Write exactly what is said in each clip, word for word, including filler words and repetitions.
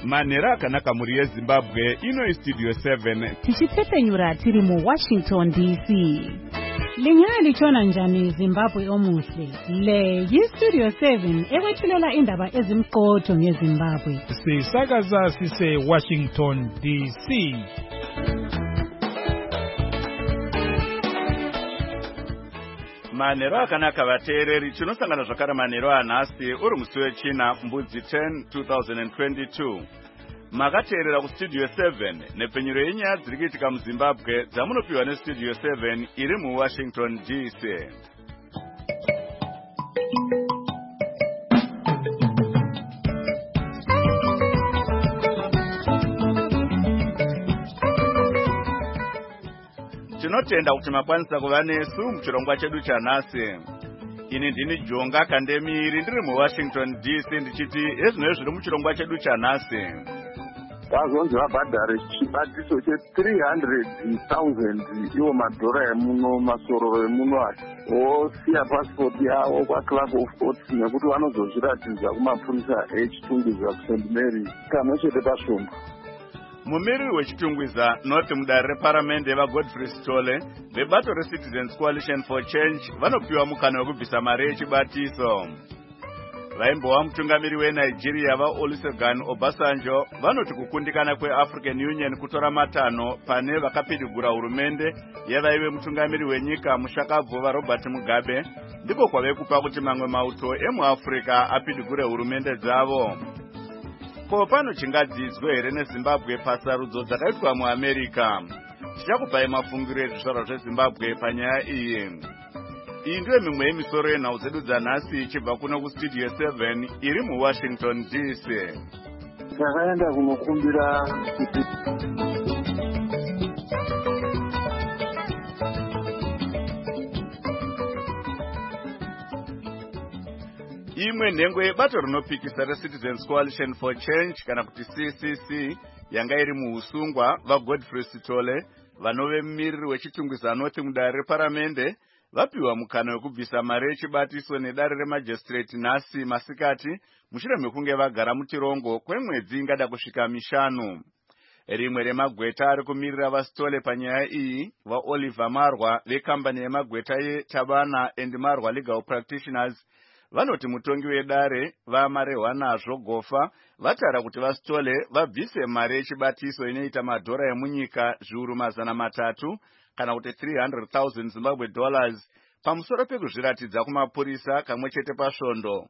Manhero akanaka muri yeZimbabwe, ino iStudio seven. Tichitepenyura tiri mu Washington D C. Lingana lichona njani Zimbabwe omuhle. Le yiStudio seven ekwethulela indaba ezimqotho ngeZimbabwe. Sisakaza sise Washington D C. Manhero akanaka vateereri, tinosangana zvakare manhero anhasi uri musi wechina mbudzi ten twenty twenty-two. Makateerera kuStudio seven nepfenyuro yenyaya dziri kuitika muZimbabwe dzamunopiwa neStudio seven iri muWashington D C. Tinotenda kuti makwanisa kuva nesu muchirongwa chedu chanhasi. Ini ndini Jonga Kandemiri ndiri muWashington D C ndichiti ezvinoi zviri muchirongwa chedu chanhasi. Vazonzi vabhadhare chibatiso che three hundred thousand iwo madhora emuno, masororo emuno ati osiya pasipoti yavo kwaClub of Courts nekuti vanozozviratidza kumapurisa echitungwiza kuSaint Mary kamwe chete pasvombo. Mumiriri wechitungwiza noti mudare reparamende vaGodfrey Sitole vebato reCitizens Coalition for Change vanopiwa mukana wekubvisa mari yechibatiso. Vaimbova mutungamiri weNigeria vaOlusegun Obasanjo vanoti kukundikana kweAfrican Union kutora matanho pane vakapidigura hurumende yavaive mutungamiri wenyika mushakabvu Robert Mugabe ndiko kwave kupa kuti mamwe mauto emuAfrica apidigure hurumende dzavo. Ko pano chingadzidzwe here neZimbabwe pasarudzo dzakaitwa muAmerica? Tichakupai mafungiro ezvizvarwa zveZimbabwe panyaya iyi. Iyi ndiyo mimwe yemisoro yenhau dzedu dzanhasi ichibva kuno kuStudio seven iri muWashington D C. Takaenda kunokumbira kuti imwe nhengo yebato rinopikisa reCitizens Coalition for Change kana kuti C C C yanga iri muusungwa vaGodfrey Sitole vanove mumiriri wechitungwiza anoti mudare reparamende vapiwa mukana wekubvisa mari yechibatiso nedare remajistrate nhasi masikati mushure mekunge vagara mutirongo kwemwedzi ingada kusvika mishanu. Rimwe remagweta ari kumirira vaSitole panyaya iyi vaOliver Marwa vekambani yemagweta yeTabana and Marwa Legal Practitioners vanoti mutongi wedare vamarehwa nazvo gofa vatara kuti vaSitole vabvise mari yechibatiso inoita madhora emunyika zviuru mazana matatu kana kuti three hundred thousand Zimbabwe dollars pamusoro pekuzviratidza kumapurisa kamwe chete pasvondo.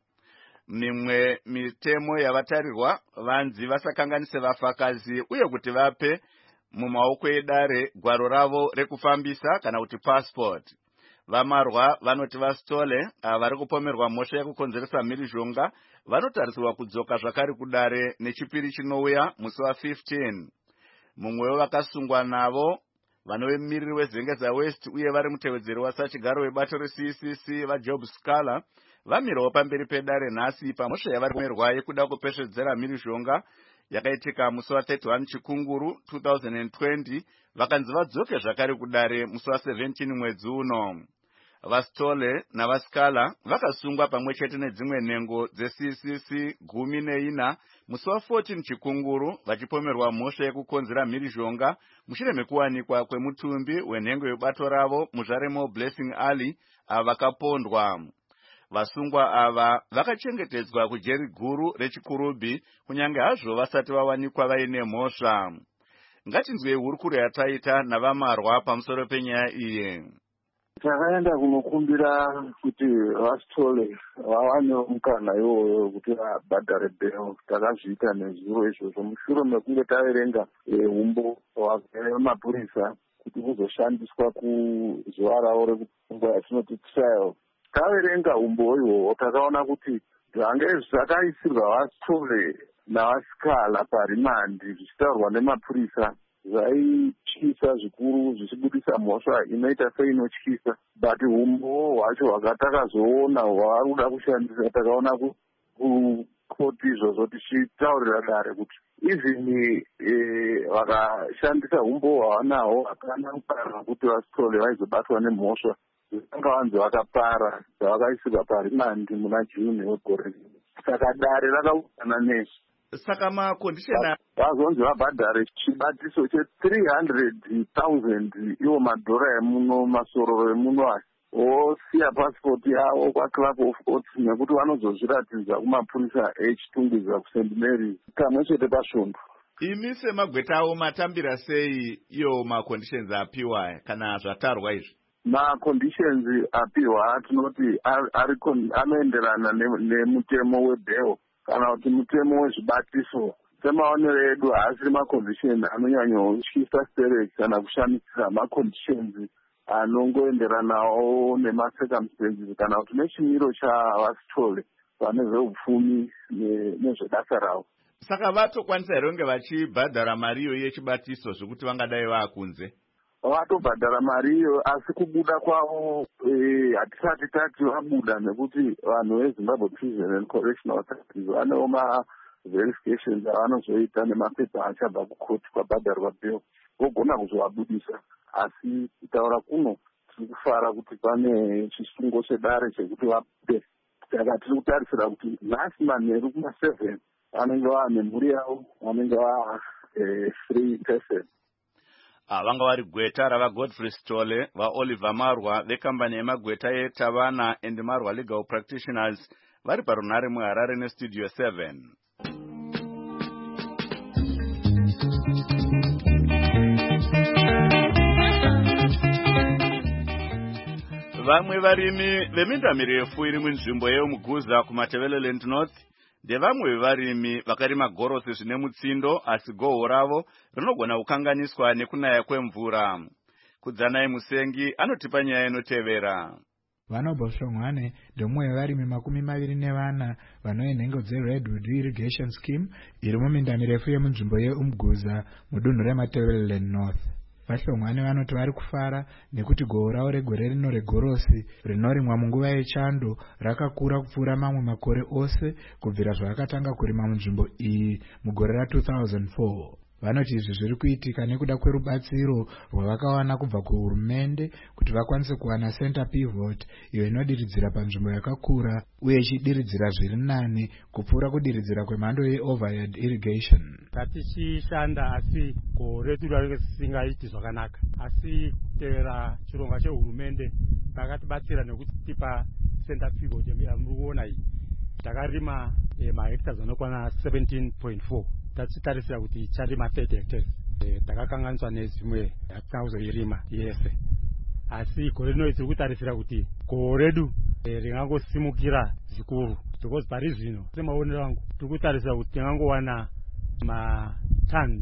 Mimwe mitemo yavatarirwa vanzi vasakanganise vafakazi uye kuti vape mumaoko edare gwaro ravo rekufambisa kana kuti passport. Vamarwa vanoti vaSitole vari kupomerwa mhosva yekukonzeresa mhirizhonga vanotarisirwa kudzoka zvakare kudare nechipiri chinouya musi wa15. Mumwewo vakasungwa navo vanove mumiriri weZengeza West uye vari mutevedzeri wasachigaro webato reC C C vaJob Scala vamirawo pamberi pedare nhasi pamhosva yavari kupomerwa yekuda kupesvedzera mhirizhonga yakaitika musi wa31 chikunguru twenty twenty vakanzi vadzoke zvakare kudare musi wa17 mwedzi uno. VaSitole navaScala vakasungwa pamwe chete nedzimwe nhengo dzeC C C gumi neina musi wa14 chikunguru vachipomerwa mhosva yekukonzera mhirizhonga mushure mekuwanikwa kwemutumbi wenhengo yebato ravo muzvaremo Blessing Ali ava vakapondwa. Vasungwa ava vakachengetedzwa kujeri guru rechikurubhi kunyange hazvo vasati vawanikwa vaine mhosva. Ngatinzwei hurukuro yataita navamarwa pamusoro penyaya iyi. Takaenda kunokumbira kuti vaSitole vawanewo mukana iwoyo kuti vabhadhare bail. Takazviita nezviro izvozvo mushure mekunge taverenga umbo hwemapurisa kuti uzoshandiswa kuzuva ravo rekufungwa yatinoti trial. Taverenga umbo ihwohwo takaona kuti zvange zvakaisirwa vaSitole navaScala parimandi zvichitaurwa nemapurisa zvaityisa zvikuru zvichibudisa mhosva inoita seinotyisa, but umbo hwacho hwakatakazoona hwavari kuda kushandisa takaona kukoti izvozvo tichitaurira dare kuti even vakashandisa umbo hwavanahwo hakana kuparira kuti vaSitole vaizobatwa nemhosva vakanga vanzi vakapara dzavakaisirwa parimandi muna June wegore. Saka dare rakaungana nesu. Saka makondisheni vazonzi vabhadhare chibatiso che three hundred thousand iwo madhora emuno masororo emuno aya osiya pasipoti yavo kwaclub of courts nekuti vanozozviratidza kumapurisa echitungwiza kuSt Mary kamwe chete pasvondo. imi semagweta avo matambira sei iyo maconditions apiwa kana zvatarwa izvi? Maconditions apiwa tinoti anoenderana nemutemo webheo kana kuti mutemo wezvibatiso. Semaonero edu haasiri macondition anonyanyotyisa stereki kana kushamisira maconditions anongoenderanawo nemacircumstances kana kuti nechimiro chavasitole vane zveupfumi nezvedasa ravo. Saka vatokwanisa here kunge vachibhadhara mari iyo yechibatiso zvokuti vangadai vaakunze? Vatobhadhara mari iyo asi kubuda kwavo hatisati tati vabuda nekuti vanhu veZimbabwe Prison and Correctional Authorities vanewo ma-verifications avanozoita nemapepa achabva kukoti kwabhadharwa bheo vogona kuzovabudisa. Asi kutaura kuno tiri kufara kuti pane chisungo chedare chekuti vabude. Saka tiri kutarisira kuti nhasi manheru kuma-seven vanenge vaane mhuri yavo vanenge vaa free person. Vanga vari gweta ravaGodfrey Sithole, vaOliver Marwa vekambani yemagweta yeTavana and Marwa Legal Practitioners vari parunhare muHarare neStudio seven. Vamwe varimi veminda mirefu iri munzvimbo yeMuguza kuMatabeleland North ndevamwe vevarimi vakarima gorosi zvine mutsindo asi gohwo ravo rinogona kukanganiswa nekunaya kwemvura. Kudzanai Musengi anotipa nyaya inotevera. Vanobo Shongwane ndomwe vevarimi makumi maviri nevana vanoenhengo dzeRedwood Irrigation Scheme iri muminda mirefu yemunzvimbo yeUmguza mudunhu reMatabeleland North. Vashongwane vanoti vari kufara nekuti gohwo ravo regore rino regorosi rinorimwa munguva yechando rakakura kupfuura mamwe makore ose kubvira zvakatanga kurima munzvimbo iyi mugore ra two thousand four. Vanoti izvi zviri kuitika nekuda kwerubatsiro rwavakawana kubva kuhurumende kuti vakwanise kuwana center pivot iyo inodiridzira panzvimbo yakakura uye ichidiridzira zviri nani kupfuura kudiridzira kwemhando yeoverhead irrigation. Tatichishanda asi gore redu risingaiti zvakanaka asi kutevera chironga chehurumende vakatibatsira nekutipa center pivot yamuri kuona iyi. Takarima mahectares anokwana seventeen point four. Tachitarisira kuti icharima thirty hectares. Takakanganiswa nezvimwe hatikazoirima yese. Asi gore rino tiri kutarisira kuti gohwo redu ringangosimukira zvikuru. Because pari zvino semaonero angu tiri kutarisira kuti tingangowana matons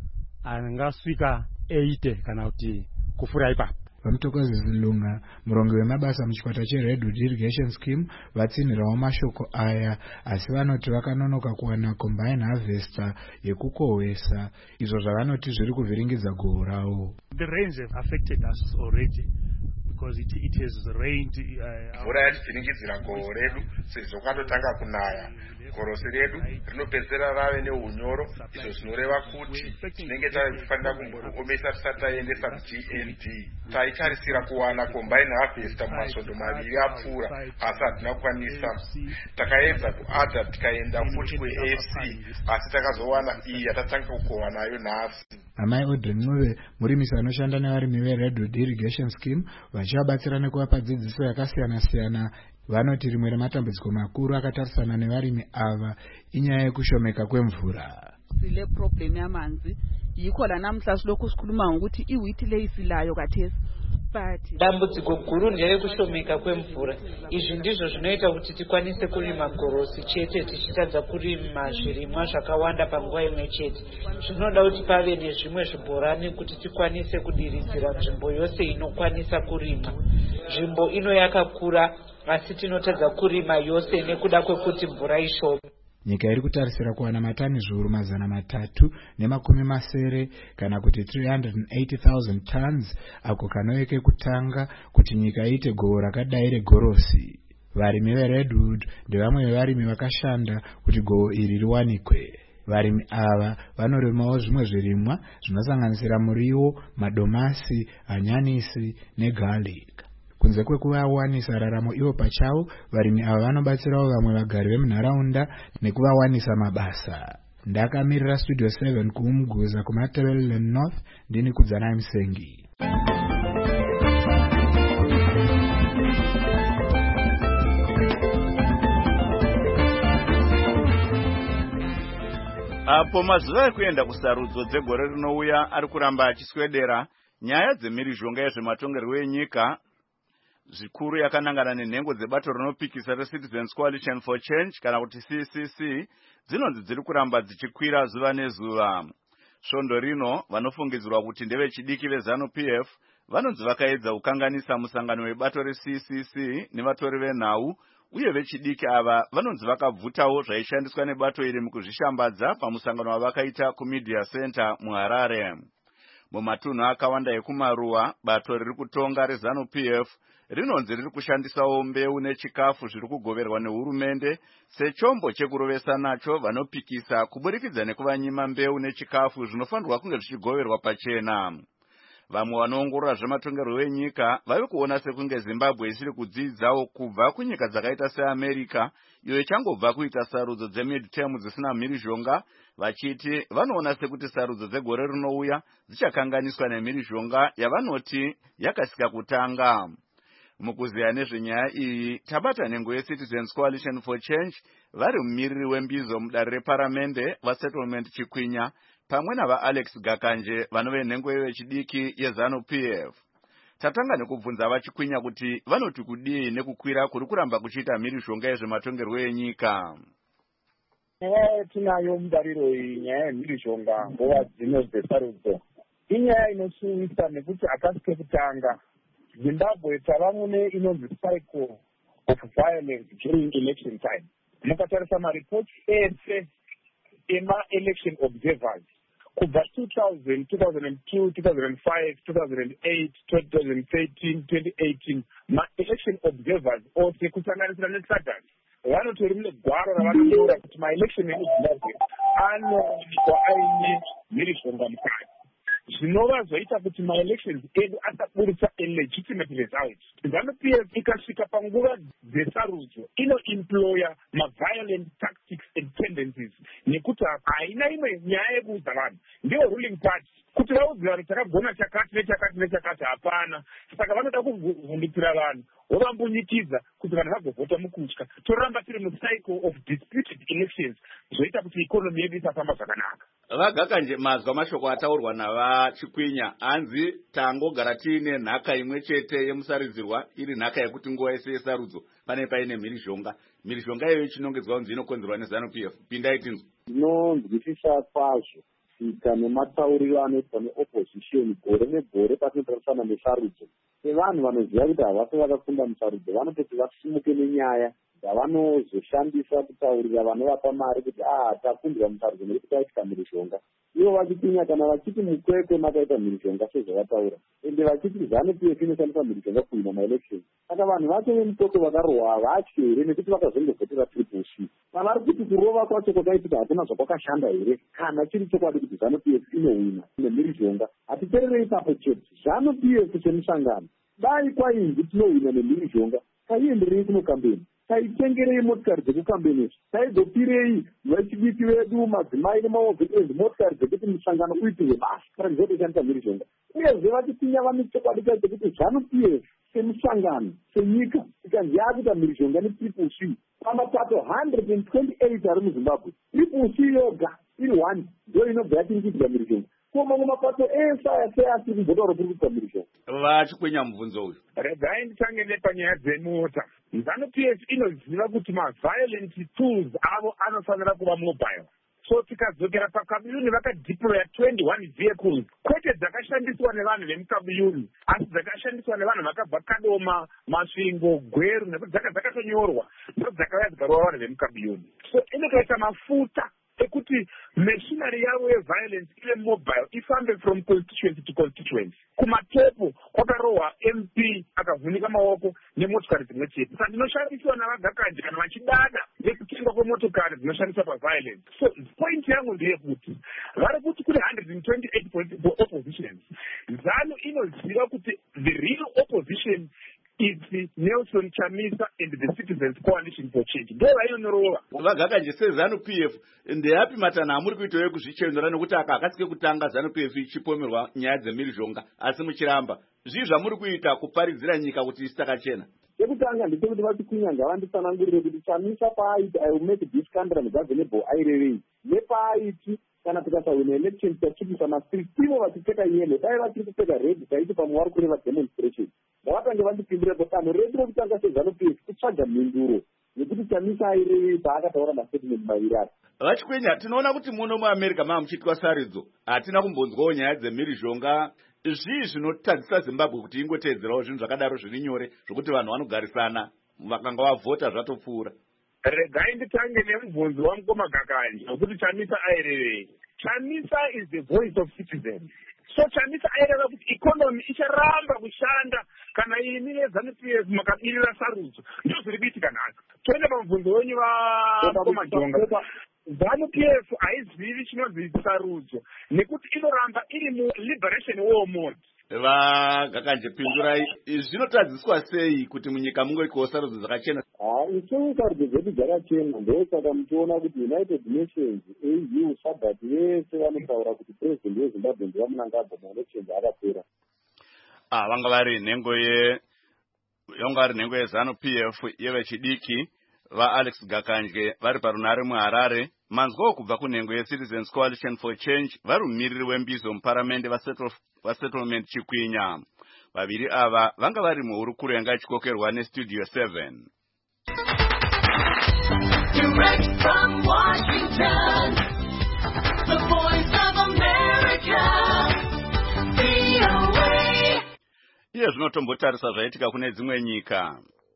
angasvika eighty kana kuti kufura ipapo. Vamutokozi Zilunga, murongo wemabasa muchikwata cheRedwood Irrigation Scheme, vatsinhirawo mashoko aya asi vanoti vakanonoka kuwana combine harvester yekukohwesa izvo zvavanoti zviri kuvhiringidza gohwo ravo. The rains have affected us already because it, it has rained. Mvura uh, yativhiringidzira gohwo redu sezvo kwatotanga kunaya. Gorosi redu rinopedzera rave neunyoro izvo zvinoreva kuti tinenge taifanira kumboomesa tisati taendesa kuG N D. Taitarisira kuwana combine harvester mumasvondo maviri apfuura asi hatina kukwanisa. Takaedza kuadha tikaenda futi kuA F C asi takazowana iyi yatatanga kukohwa nayo nhasi. Amai Audrey Nuve, murimisi anoshanda nevarimi veRedwood Irrigation Scheme, vachivabatsira nekuvapa dzidziso yakasiyana-siyana. Vanoti rimwe rematambudziko makuru akatarisana nevarimi ava inyaya yekushomeka kwemvura. Sile problem yamanzi yikho la namhla silokhu sikhuluma ngokuthi iwheat leyisilayo kathesi. Dambudziko guru nderekushomeka kwemvura. Izvi ndizvo zvinoita kuti tikwanise kurima gorosi chete tichitadza kurima zvirimwa zvakawanda panguva imwe chete. Zvinoda kuti pave nezvimwe zvibhorani kuti tikwanise kudiridzira nzvimbo yose inokwanisa kurimwa. Nzvimbo ino yakakura asi tinotadza kurima yose nekuda kwekuti mvura ishoma. Nyika iri kutarisira kuwana matani zviuru mazana matatu nemakumi masere kana kuti three hundred eighty thousand tons ako kanoveke kutanga kuti nyika iite gohwo rakadai regorosi. Varimi veRedwood ndevamwe vevarimi vakashanda kuti gohwo iri riwanikwe. Varimi ava vanorimawo zvimwe zvirimwa zvinosanganisira muriwo, madomasi, hanyanisi negarlic. Kunze kwekuvawanisa raramo ivo pachavo, varimi ava vanobatsirawo vamwe vagari vemunharaunda nekuvawanisa mabasa. ndakamirira studio seven kuumguza kumatebeleland north ndini kudzana Msengi. Apo mazuva ekuenda kusarudzo dzegore rinouya ari kuramba achiswedera, nyaya dzemhirizhonga yezvematongerwo enyika zvikuru yakanangana nenhengo dzebato rinopikisa reCitizens Coalition for Change kana kuti C C C dzinonzi dziri kuramba dzichikwira zuva nezuva. Svondo rino vanofungidzirwa kuti ndevechidiki veZanu-P F vanonzi vakaedza kukanganisa musangano webato reC C C nevatori venhau, uye vechidiki ava vanonzi vakabvutawo zvaishandiswa nebato iri mukuzvishambadza pamusangano wavakaita kuMedia Center muHarare. Mumatunhu akawanda ekumaruwa, bato riri kutonga reZanu-P F rinonzi riri kushandisawo mbeu nechikafu zviri kugoverwa nehurumende sechombo chekurovesa nacho vanopikisa kuburikidza nekuvanyima mbeu nechikafu zvinofanirwa kunge zvichigoverwa pachena. Vamwe vanoongorora zvematongerwo enyika vari kuona sekunge Zimbabwe isiri kudzidzawo kubva kunyika dzakaita seAmerica, iyo ichangobva kuita sarudzo dzemidterm dzisina mhirizhonga, vachiti vanoona sekuti sarudzo dzegore rinouya dzichakanganiswa nemhirizhonga yavanoti yakasika kutanga. Mukuziya nezvenyaya iyi, tabata nhengo yeCitizens Coalition for Change vari mumiriri wembizo mudare reparamende vaSettlement Chikwinya pamwe navaAlex Gakanje vanove nhengo yevechidiki yeZanu-P F. Tatanga nekubvunza vaChikwinya kuti vanoti kudii nekukwira kuri kuramba kuchiita mhirizhonga yezvematongerwo enyika. Nyaya tinayo mudariro iyi, nyaya yemhirizhonga nguva dzino dzesarudzo, inyaya inosuwisa nekuti akasike kutanga Zimbabwe tava mune inonzi cycle of violence during election time. Mukatarisa maripoti ese ema-election observers kubva two thousand, two thousand two, two thousand five, two thousand eight, twenty thirteen, twenty eighteen, ma-election observers ose kusanganisira neSADC vanotori mune gwaro ravanonyora kuti ma-election emuZimbabwe anowanikwa aine mhirizhonga mukati. Zvinova zvoita kuti ma-elections edu asaburitsa a legitimate result. ZANU-P F ikasvika panguva dzesarudzo inoemploya ma-violent tactics and tendencies nekuti haina imwe nyaya yekuudza vanhu. Ndiyo ruling party kuti vaudzira kuti takagona chakati nechakati nechakati hapana. Saka vanoda kuvhundukira vanhu vovambunyikidza kuti vanhu vagovhota mukutya. Toramba tiri mucycle of disputed elections zvoita kuti ikonomi yedu isafamba zvakanaka. Vagakanje mazwa mashoko ataurwa navaChikwinya anzi tangogara tiine nhaka imwe chete yemusaridzirwa iri nhaka yekuti nguva yese yesarudzo pane paine mhirizhonga. Mhirizhonga iyoyo chinongedzwa kunzi inokonzerwa neZanu-P F. Pindai tinzwa. Ndinonzwisisa kwazvo tsika nematauriro anoitwa neopposition gore negore patinotarisana nesarudzo. Sevanhu vanoziva kuti havasi vakafunda musarudzo vanototi vasimuke nenyaya dzavanozoshandisa kutaurira vanovapa mari kuti ah takundwa musarudzo nekuti taitika mhirizhonga. Ivo vachitinya kana vachiti mukwekwe makaita mhirizhonga sezvavataura, ende vachiti ZANU-P F inoshandisa mhirizhonga kuwina maelection. Saka vanhu vacho vemutoko vakarohwa havatyi here nekuti vakazongovhotera triple C. Pavari kuti kurova kwacho kwakaitika hakuna zvakwakashanda here kana chiri chokwadi kuti ZANU-P F inowina nemhirizhonga. Hatitererei ipapo chete. ZANU-P F semusangano dai kwainzi tinowina nemhirizhonga taienderei kunokambeni, taitengerei motikari dzekukambenezi, taigopirei vechidiki vedu madzimai nemamovhekezi motikari dzekuti musangano uitirwe basa kana dzotoshandisa mhirizhonga. Uyezve vachitinya vamichokwadi chacho kuti ZANU-P F semusangano senyika ikanzi yakuita mhirizhonga netriple C pamapato one hundred twenty-eight ari muZimbabwe, triple C yoga iri one ndo inobva yatingidzwa mhirizhonga. Koma mapato ese ase asi kumbotoro kuri kuitwa mhirizhonga. VaChikwinya mubvunzo uyu. Regai nditange nepanyaya dzemota. ZANU-P F inoziva kuti ma-violent tools avo anofanira kuva mobile. So tikadzokera pakabiyuni vakadeploya twenty-one vehicles, kwete dzakashandiswa nevanhu vemukabiyuni asi dzakashandiswa nevanhu vakabva Kadoma, Masvingo, Gweru nekuti dzaka dzakatonyorwa ndo dzakauya dzikarova vanhu vemukabiyuni. So inotoita mafuta ekuti machinery yavo yeviolence ive mobile ifambe from constituency to constituency. Kumatopo kwakarohwa M P akavhunika maoko nemotikari dzimwe chete. Saka dzinoshandiswa navagakanje kana vachidada nekutengwa kwemotokari dzinoshandiswa paviolence. So point yangu ndeyekuti vari kuti kune one hundred twenty-eight oppositions, ZANU inoziva kuti the real opposition it's Nelson Chamisa and the Citizens Coalition for Change. Ndova inonorova. Vagakanje seZANU P F ndeyapi matanho amuri kuitawo kuzvichenura nekuti aka akasike kutanga ZANU P F ichipomerwa nyaya dzemhirizhonga asi muchiramba. Zvii zvamuri kuita kuparidzira nyika kuti isitakachena? Ekutanga ndikuti vati kunyanga vanditsanangurire kuti Chamisa paaiti I will make this country ungovernable airerei. Nepaaiti kana tikasawina election tachipisa mastrip ivo vachipfeka yellow dai vatiri kupfeka red taiti pamwe vari kureva demonstration. Ndavatange vandipindirepo danho redu rekutanga seZANU P F kutsvaga mhinduro nekuti Chamisa airerei paakataura mastatement maviri ake. Vachikwenya tinoona kuti muno muAmerica mava muchiitwa saridzo. Hatina kumbonzwawo nyaya dzemhirizhonga. Zvii zvinotadzisa Zimbabwe kuti ingoteedzerawo zvinhu zvakadaro zviri nyore zvokuti vanhu vanogarisana vakanga vavhota zvatopfuura? Regai nditange nemubvunzo wamukoma Gakanje wekuti Chamisa airerei. Chamisa is the voice of citizens. So Chamisa aireva kuti economy icharamba kushanda kana ini neZANU P F makabirira sarudzo. Ndizvo zviri kuitika nhasi. Toenda pamubvunzo wenyu vamukoma Jonga. ZANU P F haizivi chinonzi sarudzo nekuti inoramba iri mu-liberation war mode. Vagakanje pindurai, zvinotadziswa sei kuti munyika mungoitwawo sarudzo dzakachena? Isu sarudzo dzedu dzakachena ndosaka muchiona kuti United Nations, A U, SADC vese vanotaura kuti president weZimbabwe ndivamunangagwa maelections akapera. Ah, vanga vari nhengo ye yanga vari nhengo yeZANU P F yevechidiki vaAlex Gakanje vari parunare muHarare. Manzwawo kubva kunhengo yeCitizens Coalition for Change vari mumiriri wembizo muparamende vasettlement Chikwinya. Vaviri ava vanga vari muhurukuro yanga ichikokerwa neStudio seven. Direct from Washington, the voice of America, V O A. Iye zvinotombotarisa zvaitika kune dzimwe nyika.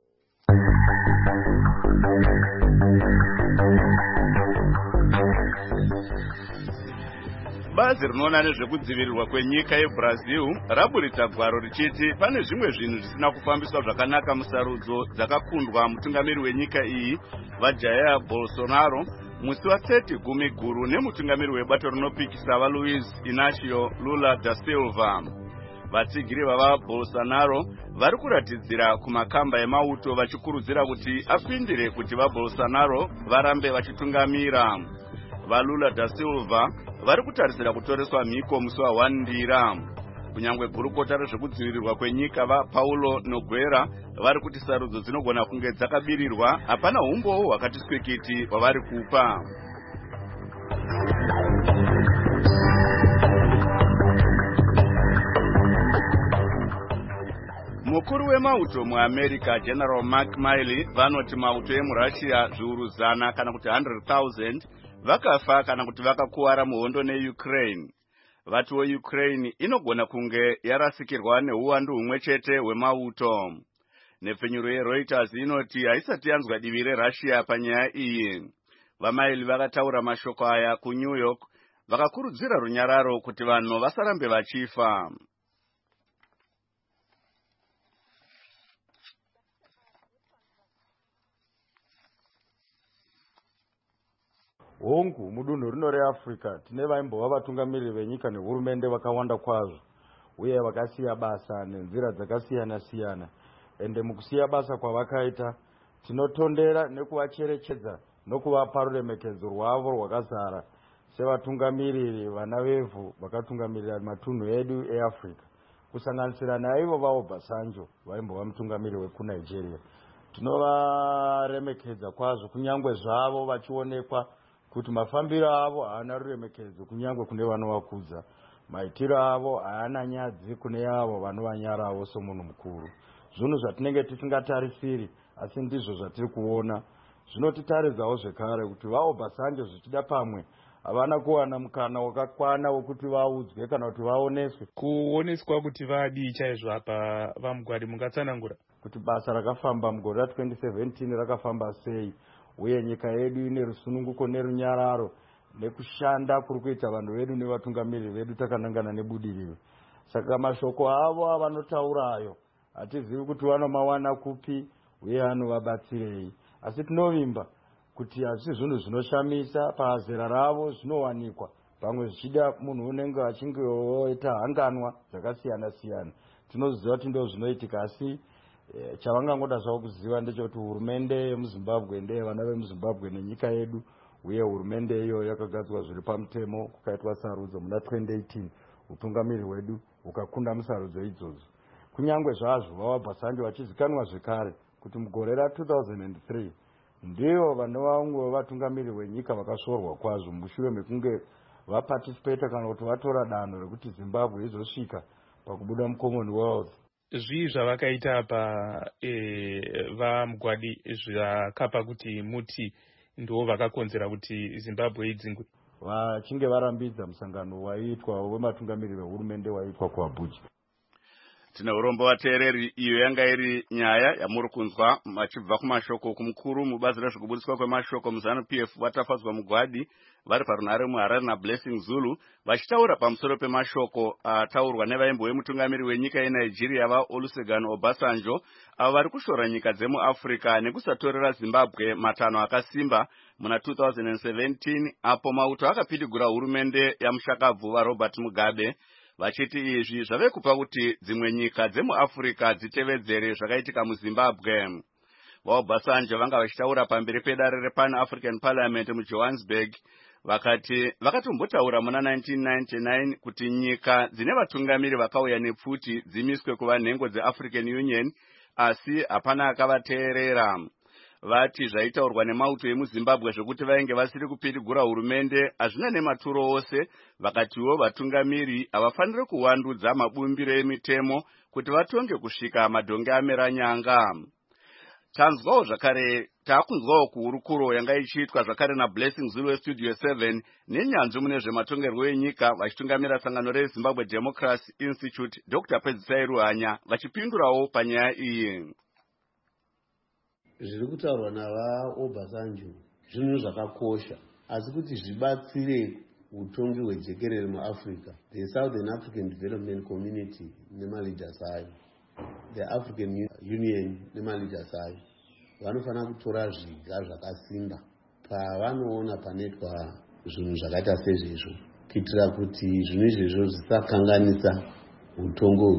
Bazi rinoona nezvekudzivirirwa kwenyika yeBrazil raburitsa gwaro richiti pane zvimwe zvinhu zvisina kufambiswa zvakanaka musarudzo dzakakundwa mutungamiri wenyika iyi vaJair Bolsonaro musi wa30 gumi guru nemutungamiri webato rinopikisa vaLuiz Inacio Lula da Silva. Vatsigiri vava Bolsonaro vari kuratidzira kumakamba emauto vachikurudzira kuti apindire kuti vaBolsonaro varambe vachitungamira. VaLula da Silva vari kutarisira kutoreswa mhiko musi wa Ndira. Kunyangwe gurukota rezvekudzivirirwa kwenyika vaPaulo Nogueira vari kuti sarudzo dzinogona kunge dzakabirirwa, hapana umbowo hwakati swikiti hwavari kupa. Mukuru wemauto muAmerica General Mark Milley vanoti mauto emuRussia zviuru zana kana kuti one hundred thousand vakafa kana kuti vakakuwara muhondo neUkraine. Vatiwo Ukraine inogona kunge yarasikirwa neuwandu humwe chete hwemauto. Nepfenyuro yeReuters inoti haisati yanzwa divi reRussia panyaya iyi. VaMilley vakataura mashoko aya kuNew York vakakurudzira runyararo kuti vanhu vasarambe vachifa. Hongu mudunhu rino reAfrica tine vaimbova vatungamiriri venyika nehurumende vakawanda kwazvo uye vakasiya basa nenzira dzakasiyana siyana. Ende mukusiya basa kwavakaita tinotondera nekuvacherechedza nokuvapa ruremekedzo rwavo rwakazara sevatungamiriri vana vevhu vakatungamirira matunhu edu eAfrica, kusanganisira naivo vaObasanjo vaimbova mutungamiriri wekuNigeria. Tinovaremekedza kwazvo kunyangwe zvavo vachionekwa kuti mafambiro avo haana ruremekedzo kunyangwe kune vanovakudza, maitiro avo haana nyadzi kune avo vanovanyarawo somunhu mukuru. Zvinhu zvatinenge tisingatarisiri asi ndizvo zvatiri kuona. Zvinotitaridzawo zvekare kuti vaObasanjo zvichida pamwe havana kuwana mukana wakakwana wekuti vaudzwe kana kuti vaoneswe. Kuoneswa kuti vadii chaizvo apa vamugwari mungatsanangura kuti basa rakafamba mugore ra twenty seventeen rakafamba sei uye nyika yedu ine rusununguko nerunyararo nekushanda kuri kuita vanhu vedu nevatungamiriri vedu takanangana nebudiriro. Saka mashoko avo avanotaurayo hatizivi kuti vanomawana kupi uye anovabatsirei, asi tinovimba kuti hazvisi zvinhu zvinoshamisa pazera ravo zvinowanikwa, pamwe zvichida munhu unenge achinge oita hanganwa dzakasiyana siyana. Tinoziva kuti ndo zvinoitika, asi E, chavangangoda zvavo kuziva ndechekuti hurumende yemuzimbabwe ndeyevana vemuzimbabwe nenyika yedu, uye hurumende iyo yakagadzwa zviri pamutemo kukaitwa sarudzo muna twenty eighteen. Utungamiri hwedu hukakunda musarudzo idzodzo. Kunyangwe zvazvo vaObasanjo vachizikanwa zvekare kuti mugore ra two thousand three ndivo vanova umwe wevatungamiri venyika vakasvorwa kwazvo mushure mekunge vaparticipata kana kuti vatora danho rekuti Zimbabwe izosvika pakubuda muCommonwealth. Zvii zvavakaita pa e, vaMugwadi zvakapa kuti muti ndo vakakonzera kuti Zimbabwe idzingwe? Vachinge varambidza musangano waiitwa wematungamiri vehurumende waiitwa kuAbuja. Tine urombo vateereri, iyo yanga iri nyaya yamuri kunzwa machibva kumashoko kumukuru mubazi rezvekubudiswa kwemashoko muzanu P F vatafadzwa Mugwadi vari parunhare muHarare naBlessing Zulu vachitaura pamusoro pemashoko ataurwa nevaimbo vemutungamiri wenyika yeNigeria vaOlusegun Obasanjo avo vari kushora nyika dzemuAfrica nekusatorera Zimbabwe matanho akasimba muna two thousand seventeen apo mauto akapidigura hurumende yamushakabvu vaRobert Mugabe vachiti izvi zvave kupa kuti dzimwe nyika dzemuAfrica dzitevedzere zvakaitika muZimbabwe. VaObasanjo vanga vachitaura pamberi pedare rePan African Parliament muJohannesburg vakati vakatombotaura muna nineteen ninety-nine kuti nyika dzine vatungamiri vakauya nepfuti dzimiswe kuva nhengo dzeAfrican Union, asi hapana akavateerera. Vati zvaitaurwa nemauto emuZimbabwe zvekuti vainge vasiri kupidigura hurumende hazvina nematuro ose, vakatiwo vatungamiri havafaniri kuwandudza mabumbiro emitemo kuti vatonge kusvika madhonge amera nyanga. Tanzwawo zvakare takunzwawo kuhurukuro yanga ichiitwa zvakare naBlessing Zulu weStudio seven nenyanzvi mune zvematongerwo enyika vachitungamira sangano reZimbabwe Democracy Institute Doctor Pedzisai Ruhanya vachipindurawo panyaya iyi. Zviri kutaurwa navaObasanjo zvinhu zvakakosha, asi kuti zvibatsire utongi hwejekerere muAfrica, the Southern African Development Community nemaleaders ayo, the African Union nemaleaders ayo vanofanira kutora zviga zvakasimba pavanoona panoitwa zvinhu zvakaita sezvezvo, kuitira kuti zvinhu izvezvo zvisakanganisa utongo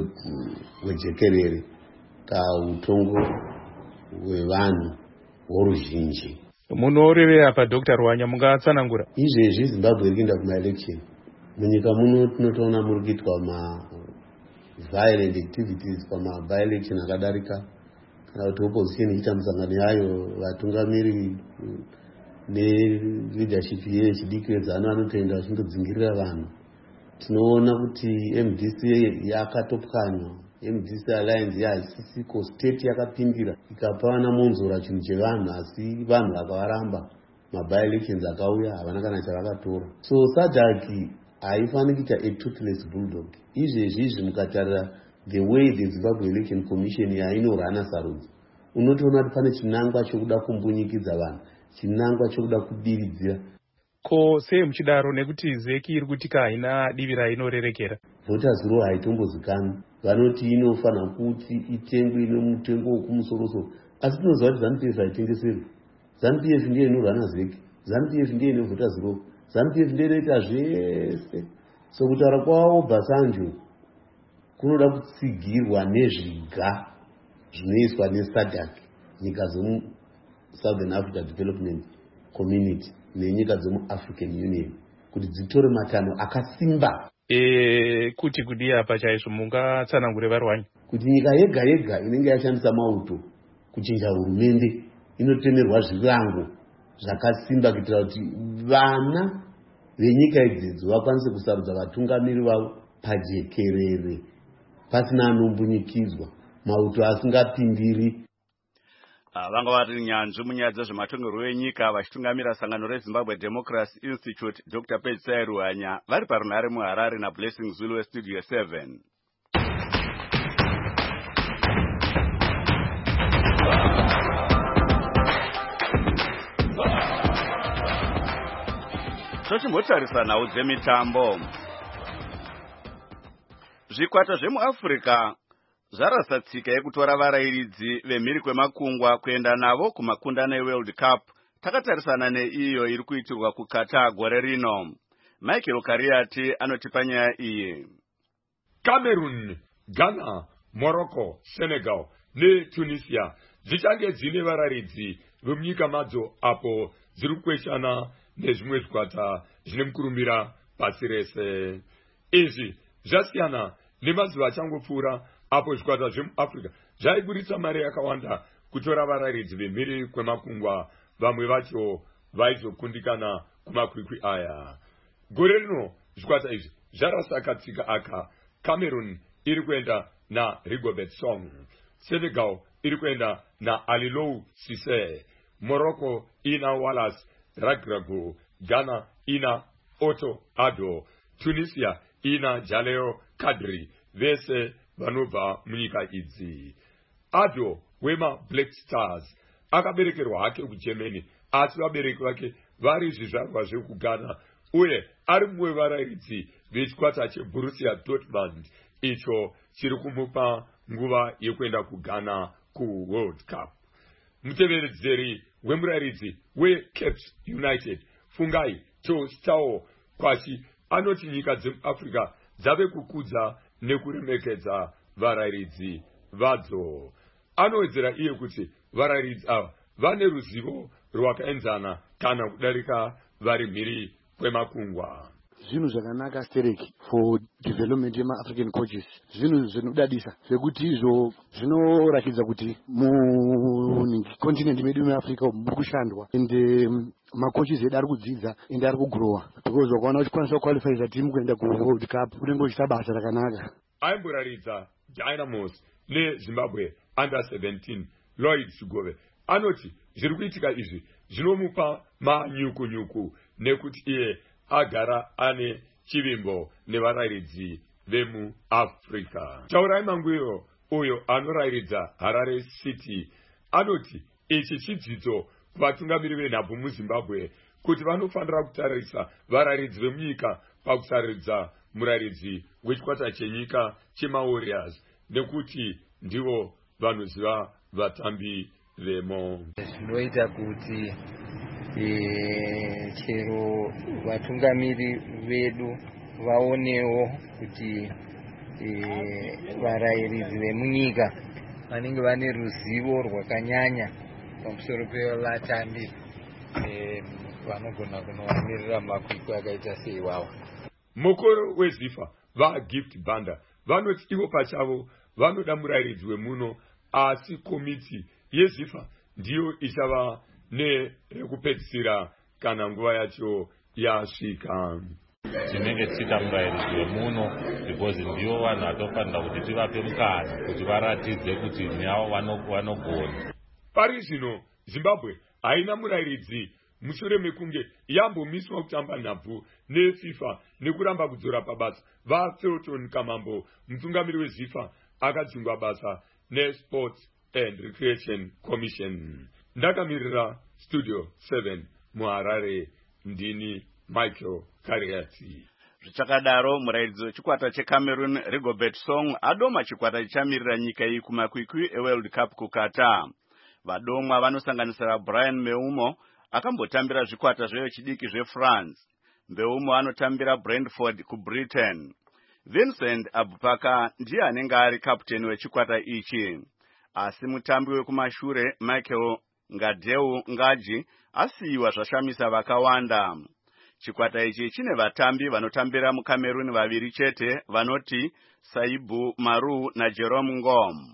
hwejekerere ka utongo hwevanhu voruzhinji. Munorevera pa Doctor Ruhanya mungatsanangura? Izvezvi Zimbabwe iri kuenda kuma-election. Munyika muno tinotoona muri kuitwa ma violent activities pama-by-election akadarika, kana kuti opposition ichita musangano yayo vatungamiri ne-leadership yechidikiredzano vanotoenda vachindodzingirira vanhu. Tinoona kuti M D C yakatopwanywa, M D C Alliance yaisisiko, state yakapindira ikapana monzora chinhu chevanhu, asi vanhu vakavaramba, maby-elections akauya havana kana chavakatora. So SADC haifaniri kuita a toothless bulldog. Izvezvi izvi mukatarira the way the Zimbabwe Election Commission yainorana sarudzo, unotoona kuti pane chinangwa chokuda kumbunyikidza vanhu, chinangwa chokuda kudiridzira. Ko sei muchidaro nekuti zeki iri kutika haina divi rainorerekera? Voters Row haitombozikanwi, vanoti inofanira kuti itengwe nemutengo wekumusoro-soro, asi tinoziva kuti ZANU-P F haitengeserwi. ZANU-P F ndiye inorana zeki, ZANU-P F ndiye ine Voters Row, ZANU-P F ndiye inoita zvese. So kutaura kwaObasanjo kunoda kutsigirwa nezviga zvinoiswa neSADC, nyika dzemu Southern Africa Development Community nenyika dzemu African Union, kuti dzitore matanho akasimba. E, kuti kudi apa chaizvo mungatsanangure vaRuhanya kuti nyika yega yega inenge yashandisa mauto kuchinja hurumende inotemerwa zvirango zvakasimba kuitira kuti vana venyika idzodzo vakwanise kusarudza vatungamiri vavo pajekerere pasina anombunyikidzwa, mauto asingapindiri. Vanga vari nyanzvi munyaya dzezvematongerwo enyika vachitungamira sangano reZimbabwe Democracy Institute Doctor Pedzisai Ruhanya vari parunhare muHarare naBlessing Zulu weStudio seven. Tochimbotarisa nhau dzemitambo. Zvikwata zvemuAfrica zvarasa tsika yekutora varairidzi vemhiri kwemakungwa kuenda navo kumakundano eWorld Cup. Takatarisana neiyo iri kuitirwa kuKatar gore rino. Michael Kariati anotipa nyaya iyi. Cameroon, Ghana, Morocco, Senegal netunisia dzichange dzine vararidzi vemunyika madzo apo dziri kukweshana nezvimwe zvikwata zvine mukurumira pasi rese. Izvi zvasiyana nemazuva achangopfuura apo zvikwata zvemuafrica zvaiburitsa mari yakawanda kutora vararidzi vemhiri kwemakungwa, vamwe vacho vaizokundikana kumakwikwi aya. Gore rino zvikwata izvi zvarasa katsika aka. Cameroon iri kuenda na Rigobert Song, Senegal iri kuenda na Alilou Cisse, Morocco ina Wallace Ragrago, Ghana ina Otto Addo, Tunisia ina Jaleo Kadri, vese vanobva munyika idzi. Addo wema Black Stars akaberekerwa hake kuGermany, asi vabereki vake vari zvizvarwa zvekuGhana, uye ari mumwe vararidzi vechikwata cheBorussia Dortmund icho chiri kumupa nguva yekuenda kuGhana kuWorld Cup. Mutevedzeri wemuraridzi weCape United Fungai Tostao Kwashi anoti nyika dzemuAfrica dzave kukudza nekuremekedza vararidzi vadzo. Anowedzera iye kuti vararidzi ava vane ruzivo rwakaenzana kana kudarika vari mhiri kwemakungwa. Zvinhu zvakanaka stereki for development yema-African coaches, zvinhu zvinodadisa zvekuti izvo zvinorakidza kuti mucontinent medu meAfrica muri kushandwa ende macoaches edu ari kudzidza ende ari kugrowa, because wakaona uchikwanisa kuqualifyisa team kuenda kuWorld Cup unenge uchiita basa rakanaka. Aimboraridza Dynamos neZimbabwe under seventeen Lloyd Chigove anoti zviri kuitika izvi zvinomupa manyuku-nyuku nekuti iye agara ane chivimbo nevararidzi vemuAfrica. Taurai Mangwiro uyo anorayiridza Harare City anoti ichi chidzidzo kuvatungamiri venhabvu muZimbabwe kuti vanofanira kutarisa vararidzi vemunyika pakusaridza muraridzi wechikwata chenyika chemaWarriors nekuti ndivo vanoziva vatambi vemo. Zvinoita kuti E, chero vatungamiri vedu vaonewo kuti e, varayiridzi vemunyika vanenge vane ruzivo rwakanyanya pamusoro pevatambi e, vanogona kunowamirira makwikwi akaita seiwawa. Mukuru weZifa vaGift Banda vanoti ivo pachavo vanoda murayiridzi wemuno, asi komiti yeZifa ndiyo ichava nerekupedzisira kana nguva yacho yasvika. Tinenge tichita murayiridzi wemuno because ndivo vanhu vatofanira kuti tivape mukana kuti varatidze kuti navo vanogona. Pari zvino Zimbabwe haina murayiridzi mushure mekunge yambomiswa kutamba nhabvu neFIFA nekuramba kudzora pabasa. vaFelton Kamambo mutungamiri weZifa akadzingwa basa neSports and Recreation Commission. Ndakamirira Studio seven muHarare, ndini Michael Kariati. Zvichakadaro murayiridzi wechikwata cheCameroon Rigobert Song adoma chikwata chichamirira nyika iyi kumakwikwi eWorld Cup kuQatar. Vadomwa vanosanganisira Brian Mbeumo akambotambira zvikwata zvechidiki zveFrance. Mbeumo anotambira Brentford kuBritain. Vincent Abubakar ndiye anenge ari kapteni wechikwata ichi. Asi mutambi wekumashure Michael Ngadeu Ngaji asiyiwa zvashamisa vakawanda. Chikwata ichi chine vatambi vanotambira muCameroon vaviri chete vanoti Saibu Maru na Jerome Ngom.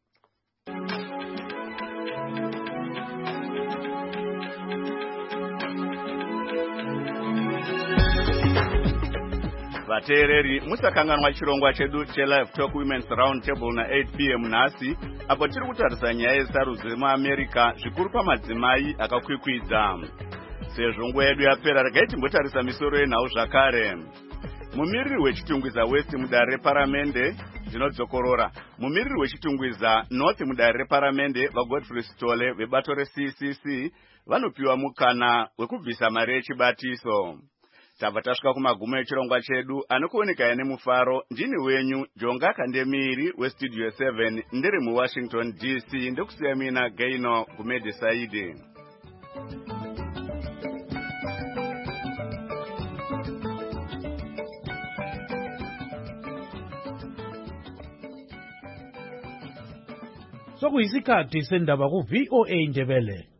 Vateereri musakanganwa chirongwa chedu cheLive Talk Women's Round Table na eight p m nhasi apo tiri kutarisa nyaya yesarudzo yemuAmerica zvikuru pamadzimai akakwikwidza. Sezvo nguva yedu yapera regai timbotarisa misoro yenhau zvakare. Mumiriri wechitungwiza West mudare reparamende dzinodzokorora. Mumiriri wechitungwiza North mudare reparamende vaGodfrey Sitole vebato reC C C vanopiwa mukana wekubvisa mari yechibatiso. Tabva tasvika kumagumo echirongwa chedu anokuoneka nemufaro. Ndini wenyu Jonga Kandemiri weStudio seven ndiri muWashington D C ndekusiya mina Gaino Gumede Saidi. So sokuyisikhathi sendaba ku-V O A Ndebele.